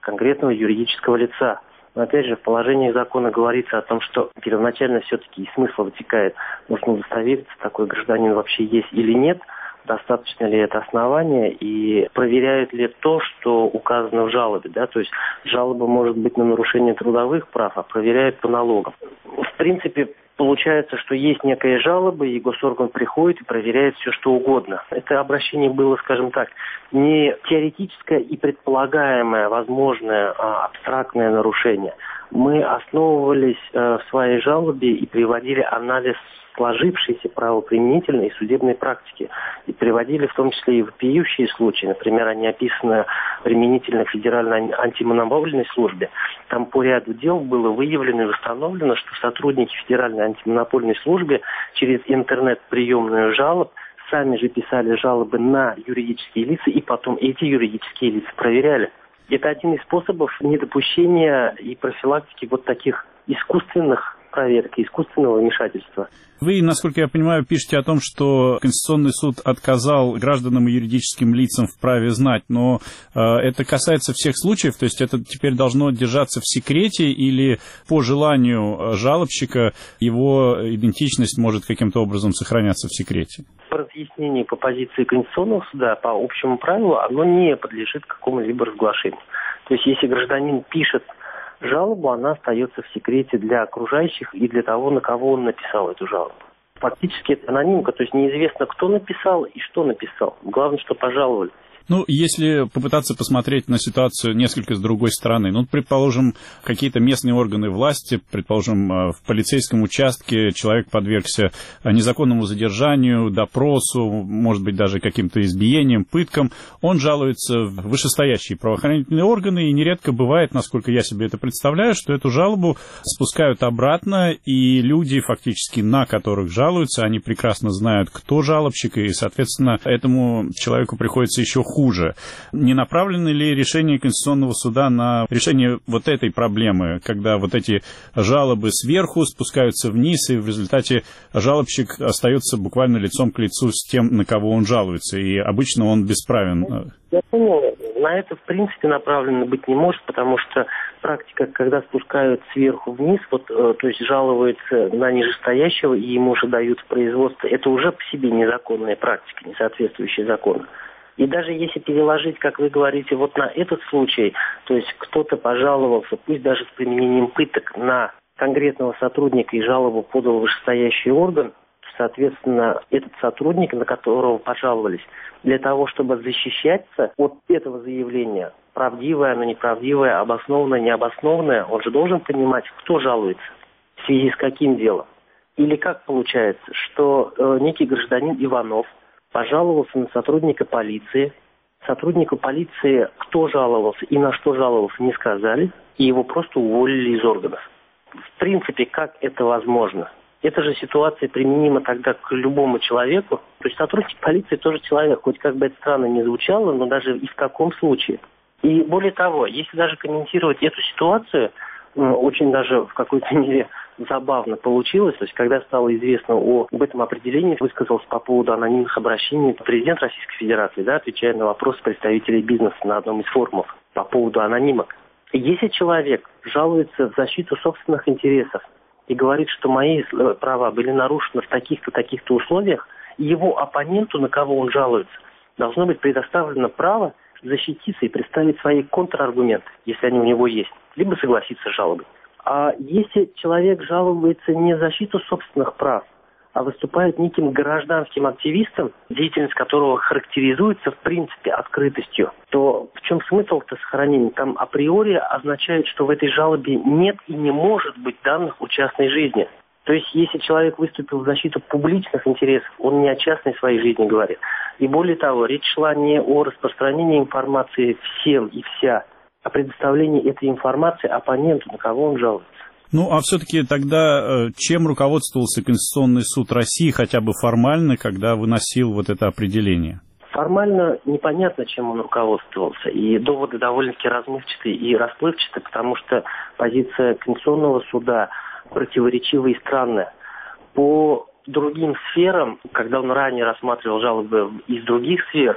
конкретного юридического лица. Но опять же, в положении закона говорится о том, что первоначально все-таки из смысла вытекает, нужно удостовериться, такой гражданин вообще есть или нет, достаточно ли это основание и проверяет ли то, что указано в жалобе. Да? То есть жалоба может быть на нарушение трудовых прав, а проверяет по налогам. В принципе, получается, что есть некая жалоба, и госорган приходит и проверяет все, что угодно. Это обращение было, скажем так, не теоретическое и предполагаемое, возможное, абстрактное нарушение. Мы основывались в своей жалобе и приводили анализ сложившейся правоприменительной и судебной практики. И приводили в том числе и вопиющие случаи. Например, они описаны применительно к Федеральной антимонопольной службе. Там по ряду дел было выявлено и установлено, что сотрудники Федеральной антимонопольной службы через интернет-приемную жалоб сами же писали жалобы на юридические лица, и потом эти юридические лица проверяли. Это один из способов недопущения и профилактики вот таких искусственных проверок, искусственного вмешательства. Вы, насколько я понимаю, пишете о том, что Конституционный суд отказал гражданам и юридическим лицам в праве знать, но это касается всех случаев, то есть это теперь должно держаться в секрете или по желанию жалобщика его идентичность может каким-то образом сохраняться в секрете? По разъяснению по позиции Конституционного суда, по общему правилу, оно не подлежит какому-либо разглашению. То есть если гражданин пишет жалобу, она остается в секрете для окружающих и для того, на кого он написал эту жалобу. Фактически это анонимка, то есть неизвестно, кто написал и что написал. Главное, что пожаловали. Ну, если попытаться посмотреть на ситуацию несколько с другой стороны, ну, предположим, какие-то местные органы власти, предположим, в полицейском участке человек подвергся незаконному задержанию, допросу, может быть, даже каким-то избиениям, пыткам, он жалуется в вышестоящие правоохранительные органы, и нередко бывает, насколько я себе это представляю, что эту жалобу спускают обратно, и люди, фактически, на которых жалуются, они прекрасно знают, кто жалобщик, и, соответственно, этому человеку приходится еще хуже. Не направлены ли решения Конституционного суда на решение вот этой проблемы, когда вот эти жалобы сверху спускаются вниз, и в результате жалобщик остается буквально лицом к лицу с тем, на кого он жалуется, и обычно он бесправен? Я понял. На это, в принципе, направлено быть не может, потому что практика, когда спускают сверху вниз, вот, то есть жалуются на нижестоящего, и ему уже дают производство, это уже по себе незаконная практика, не соответствующая закону. И даже если переложить, как вы говорите, вот на этот случай, то есть кто-то пожаловался, пусть даже с применением пыток, на конкретного сотрудника и жалобу подал вышестоящий орган, соответственно, этот сотрудник, на которого пожаловались, для того, чтобы защищаться от этого заявления, правдивое оно, неправдивое, обоснованное, необоснованное, он же должен понимать, кто жалуется, в связи с каким делом. Или как получается, что некий гражданин Иванов пожаловался на сотрудника полиции. Сотруднику полиции, кто жаловался и на что жаловался, не сказали, и его просто уволили из органов. В принципе, как это возможно? Эта же ситуация применима тогда к любому человеку. То есть сотрудник полиции тоже человек, хоть как бы это странно не звучало, но даже и в каком случае. И более того, если даже комментировать эту ситуацию, очень даже в какой-то мере забавно получилось. То есть, когда стало известно об этом определении, высказался по поводу анонимных обращений президент Российской Федерации, да, отвечая на вопросы представителей бизнеса на одном из форумов по поводу анонимок. И если человек жалуется в защиту собственных интересов и говорит, что мои права были нарушены в таких-то условиях, его оппоненту, на кого он жалуется, должно быть предоставлено право защититься и представить свои контраргументы, если они у него есть, либо согласиться с жалобой. А если человек жалуется не в защиту собственных прав, а выступает неким гражданским активистом, деятельность которого характеризуется в принципе открытостью, то в чем смысл-то сохранения? Там априори означает, что в этой жалобе нет и не может быть данных о частной жизни. То есть, если человек выступил в защиту публичных интересов, он не о частной своей жизни говорит. И более того, речь шла не о распространении информации всем и вся, о предоставлении этой информации оппоненту, на кого он жалуется. Ну, а все-таки тогда чем руководствовался Конституционный суд России хотя бы формально, когда выносил вот это определение? Формально непонятно, чем он руководствовался. И доводы довольно-таки размывчатые и расплывчатые, потому что позиция Конституционного суда противоречивая и странная. По другим сферам, когда он ранее рассматривал жалобы из других сфер,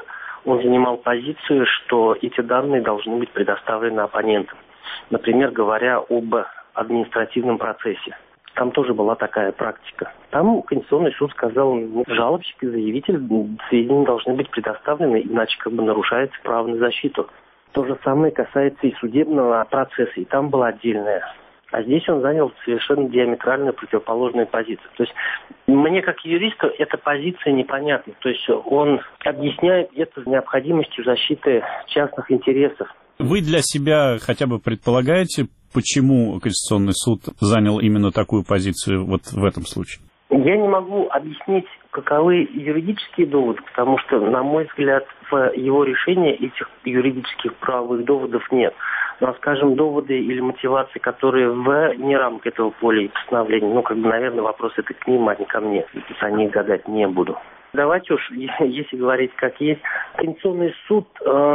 он занимал позицию, что эти данные должны быть предоставлены оппонентам. Например, говоря об административном процессе. Там тоже была такая практика. Там Конституционный суд сказал, жалобщик и заявитель сведения должны быть предоставлены, иначе нарушается право на защиту. То же самое касается и судебного процесса, и там была отдельная. А здесь он занял совершенно диаметрально противоположную позицию. То есть мне, как юристу, эта позиция непонятна. То есть он объясняет это необходимостью защиты частных интересов. Вы для себя хотя бы предполагаете, почему Конституционный суд занял именно такую позицию вот в этом случае? Я не могу объяснить, каковы юридические доводы, потому что, на мой взгляд, в его решении этих юридических правовых доводов нет. Но, скажем, доводы или мотивации, которые вне рамок этого поля и постановления, наверное, вопрос это к ним, а не ко мне. О них гадать не буду. Давайте уж, если говорить как есть, Конституционный суд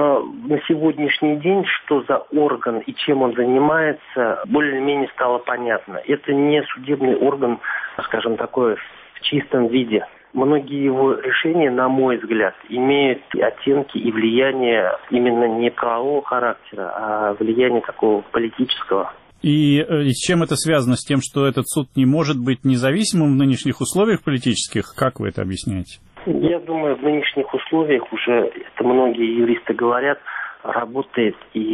на сегодняшний день, что за орган и чем он занимается, более-менее стало понятно. Это не судебный орган, скажем, такой в чистом виде. Многие его решения, на мой взгляд, имеют оттенки и влияние именно не правового характера, а влияние такого политического. И с чем это связано? С тем, что этот суд не может быть независимым в нынешних условиях политических? Как вы это объясняете? Я думаю, в нынешних условиях уже, это многие юристы говорят, работает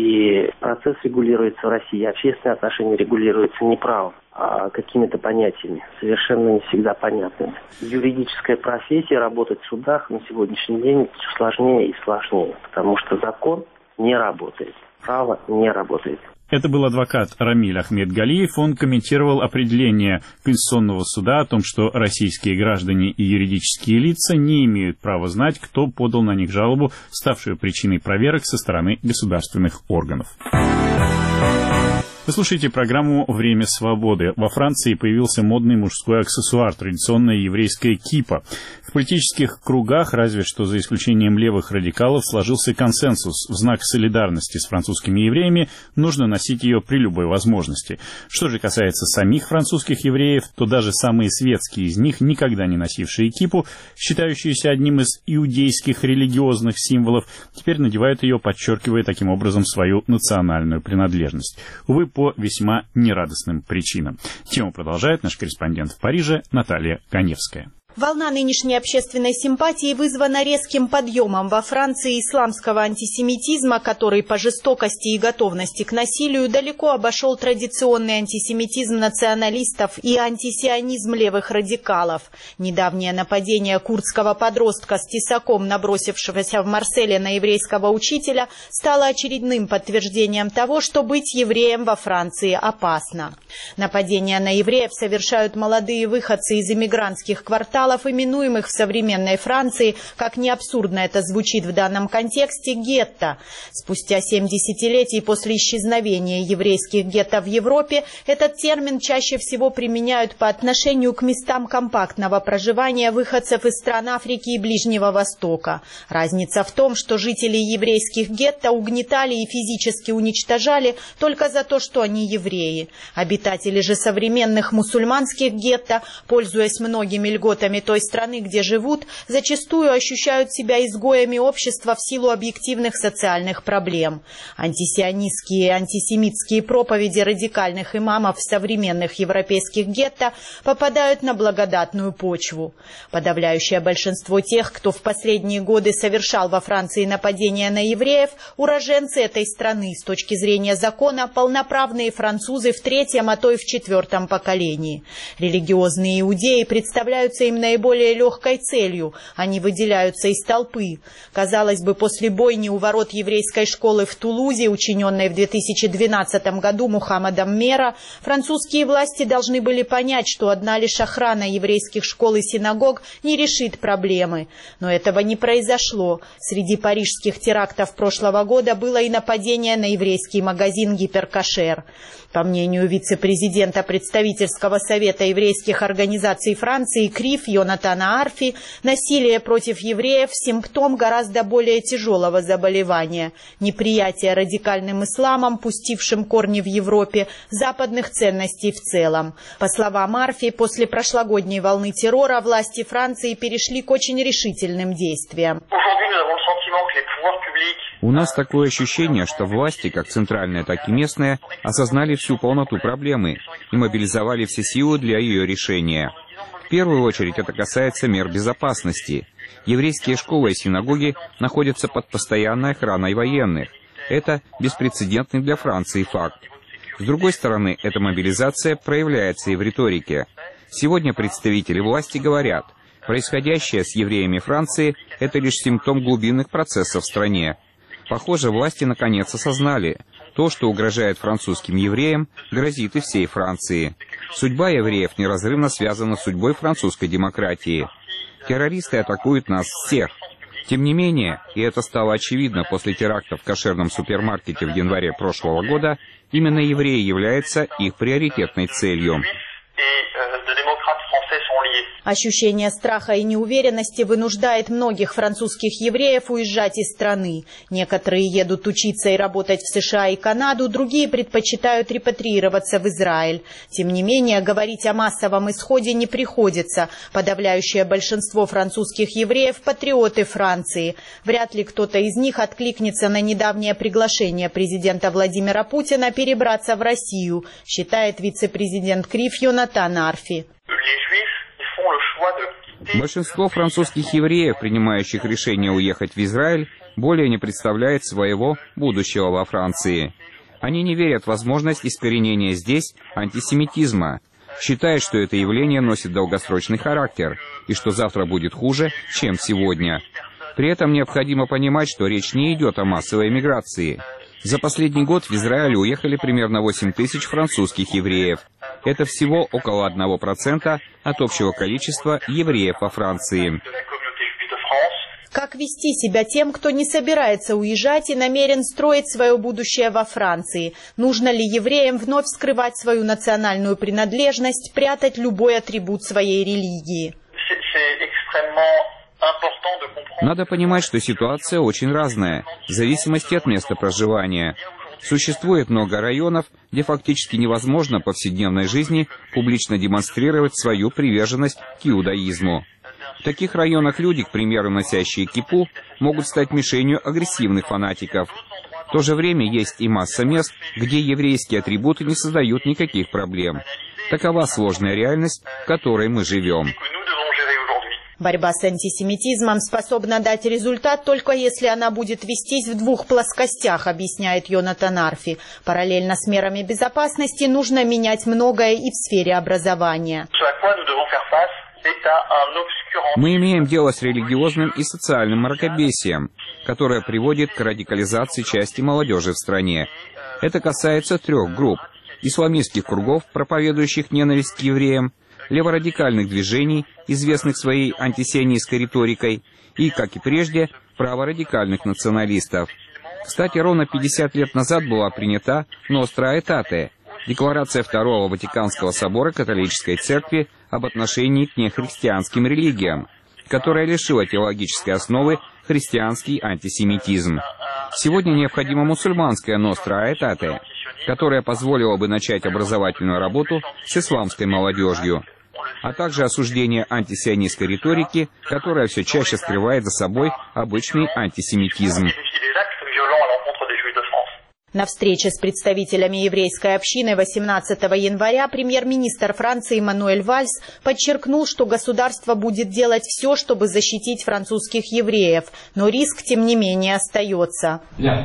и процесс регулируется в России, общественные отношения регулируются не правом, а какими-то понятиями, совершенно не всегда понятными. Юридическая профессия, работать в судах на сегодняшний день все сложнее и сложнее, потому что закон не работает, право не работает. Это был адвокат Рамиль Ахмедгалиев. Он комментировал определение Конституционного суда о том, что российские граждане и юридические лица не имеют права знать, кто подал на них жалобу, ставшую причиной проверок со стороны государственных органов. Вы слушаете программу «Время свободы». Во Франции появился модный мужской аксессуар, традиционная еврейская кипа. В политических кругах, разве что за исключением левых радикалов, сложился консенсус. В знак солидарности с французскими евреями нужно носить ее при любой возможности. Что же касается самих французских евреев, то даже самые светские из них, никогда не носившие кипу, считающиеся одним из иудейских религиозных символов, теперь надевают ее, подчеркивая таким образом свою национальную принадлежность. Увы, по весьма нерадостным причинам. Тему продолжает наш корреспондент в Париже Наталья Коневская. Волна нынешней общественной симпатии вызвана резким подъемом во Франции исламского антисемитизма, который по жестокости и готовности к насилию далеко обошел традиционный антисемитизм националистов и антисионизм левых радикалов. Недавнее нападение курдского подростка с тесаком, набросившегося в Марселе на еврейского учителя, стало очередным подтверждением того, что быть евреем во Франции опасно. Нападения на евреев совершают молодые выходцы из эмигрантских кварталов, именуемых в современной Франции, как ни абсурдно это звучит в данном контексте, гетто. Спустя 7 десятилетий после исчезновения еврейских гетто в Европе этот термин чаще всего применяют по отношению к местам компактного проживания выходцев из стран Африки и Ближнего Востока. Разница в том, что жители еврейских гетто угнетали и физически уничтожали только за то, что они евреи. Обитатели же современных мусульманских гетто, пользуясь многими льготами той страны, где живут, зачастую ощущают себя изгоями общества в силу объективных социальных проблем. Антисионистские и антисемитские проповеди радикальных имамов в современных европейских гетто попадают на благодатную почву. Подавляющее большинство тех, кто в последние годы совершал во Франции нападения на евреев, уроженцы этой страны, с точки зрения закона, полноправные французы в 3-м, а то и в 4-м поколении. Религиозные иудеи представляются им наиболее легкой целью, они выделяются из толпы. Казалось бы, после бойни у ворот еврейской школы в Тулузе, учиненной в 2012 году Мухаммадом Мера, французские власти должны были понять, что одна лишь охрана еврейских школ и синагог не решит проблемы. Но этого не произошло. Среди парижских терактов прошлого года было и нападение на еврейский магазин «Гиперкошер». По мнению вице-президента представительского совета еврейских организаций Франции КРИФ Йонатана Арфи, насилие против евреев – симптом гораздо более тяжелого заболевания – неприятие радикальным исламом, пустившим корни в Европе, западных ценностей в целом. По словам Арфи, после прошлогодней волны террора власти Франции перешли к очень решительным действиям. У нас такое ощущение, что власти, как центральные, так и местные, осознали всю полноту проблемы и мобилизовали все силы для ее решения. В первую очередь это касается мер безопасности. Еврейские школы и синагоги находятся под постоянной охраной военных. Это беспрецедентный для Франции факт. С другой стороны, эта мобилизация проявляется и в риторике. Сегодня представители власти говорят, происходящее с евреями Франции – это лишь симптом глубинных процессов в стране. Похоже, власти наконец осознали, то, что угрожает французским евреям, грозит и всей Франции. Судьба евреев неразрывно связана с судьбой французской демократии. Террористы атакуют нас всех. Тем не менее, и это стало очевидно после теракта в кошерном супермаркете в январе прошлого года, именно евреи являются их приоритетной целью. Ощущение страха и неуверенности вынуждает многих французских евреев уезжать из страны. Некоторые едут учиться и работать в США и Канаду, другие предпочитают репатриироваться в Израиль. Тем не менее, говорить о массовом исходе не приходится. Подавляющее большинство французских евреев – патриоты Франции. Вряд ли кто-то из них откликнется на недавнее приглашение президента Владимира Путина перебраться в Россию, считает вице-президент КРИФ Йонатан Арфи. Большинство французских евреев, принимающих решение уехать в Израиль, более не представляет своего будущего во Франции. Они не верят в возможность искоренения здесь антисемитизма, считают, что это явление носит долгосрочный характер и что завтра будет хуже, чем сегодня. При этом необходимо понимать, что речь не идет о массовой миграции. За последний год в Израиль уехали примерно 8 тысяч французских евреев. Это всего около 1% от общего количества евреев во Франции. Как вести себя тем, кто не собирается уезжать и намерен строить свое будущее во Франции? Нужно ли евреям вновь скрывать свою национальную принадлежность, прятать любой атрибут своей религии? Надо понимать, что ситуация очень разная, в зависимости от места проживания. Существует много районов, где фактически невозможно в повседневной жизни публично демонстрировать свою приверженность к иудаизму. В таких районах люди, к примеру, носящие кипу, могут стать мишенью агрессивных фанатиков. В то же время есть и масса мест, где еврейские атрибуты не создают никаких проблем. Такова сложная реальность, в которой мы живем. Борьба с антисемитизмом способна дать результат только если она будет вестись в двух плоскостях, объясняет Йонатан Арфи. Параллельно с мерами безопасности нужно менять многое и в сфере образования. Мы имеем дело с религиозным и социальным мракобесием, которое приводит к радикализации части молодежи в стране. Это касается 3 групп: исламистских кругов, проповедующих ненависть к евреям, леворадикальных движений, известных своей антисионистской риторикой, и, как и прежде, праворадикальных националистов. Кстати, ровно 50 лет назад была принята Ностра Аэтате, декларация Второго Ватиканского собора католической церкви об отношении к нехристианским религиям, которая лишила теологической основы христианский антисемитизм. Сегодня необходима мусульманская Ностра Аэтате, которая позволила бы начать образовательную работу с исламской молодежью, а также осуждение антисионистской риторики, которая все чаще скрывает за собой обычный антисемитизм. На встрече с представителями еврейской общины 18 января премьер-министр Франции Мануэль Вальс подчеркнул, что государство будет делать все, чтобы защитить французских евреев, но риск, тем не менее, остается.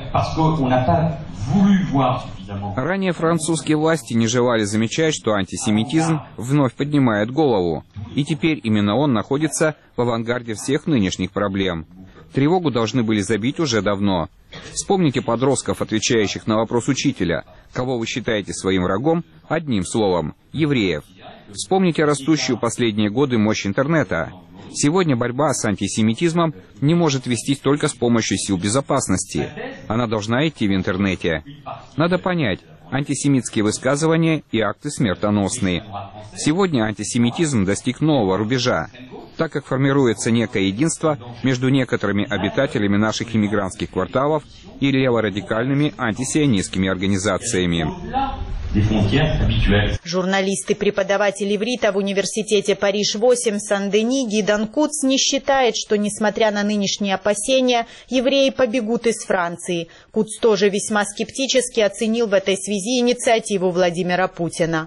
Ранее французские власти не желали замечать, что антисемитизм вновь поднимает голову, и теперь именно он находится в авангарде всех нынешних проблем. Тревогу должны были забить уже давно. Вспомните подростков, отвечающих на вопрос учителя: «Кого вы считаете своим врагом?» одним словом – евреев. Вспомните растущую последние годы мощь интернета. Сегодня борьба с антисемитизмом не может вестись только с помощью сил безопасности. Она должна идти в интернете. Надо понять, антисемитские высказывания и акты смертоносные. Сегодня антисемитизм достиг нового рубежа. так как формируется некое единство между некоторыми обитателями наших иммигрантских кварталов и леворадикальными антисионистскими организациями. Журналист и преподаватель иврита в университете Париж-8 Сан-Дени Гидан Куц не считает, что, несмотря на нынешние опасения, евреи побегут из Франции. Куц тоже весьма скептически оценил в этой связи инициативу Владимира Путина.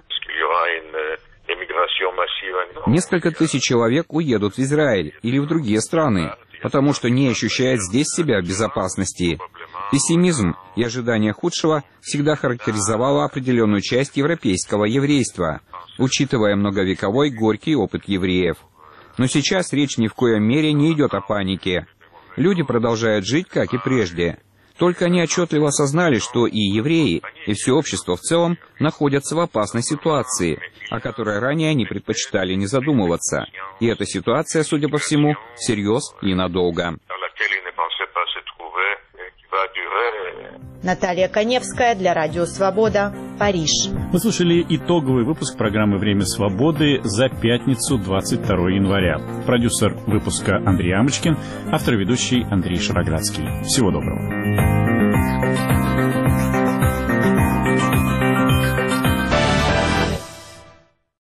Несколько тысяч человек уедут в Израиль или в другие страны, потому что не ощущают здесь себя в безопасности. Пессимизм и ожидание худшего всегда характеризовало определенную часть европейского еврейства, учитывая многовековой горький опыт евреев. Но сейчас речь ни в коем мере не идет о панике. Люди продолжают жить, как и прежде. Только они отчетливо осознали, что и евреи, и все общество в целом находятся в опасной ситуации, о которой ранее они предпочитали не задумываться. И эта ситуация, судя по всему, всерьез и надолго. Наталья Коневская для Радио Свобода, Париж. Мы слушали итоговый выпуск программы «Время свободы» за пятницу, 22 января. Продюсер выпуска Андрей Амочкин, автор и ведущий Андрей Шароградский. Всего доброго.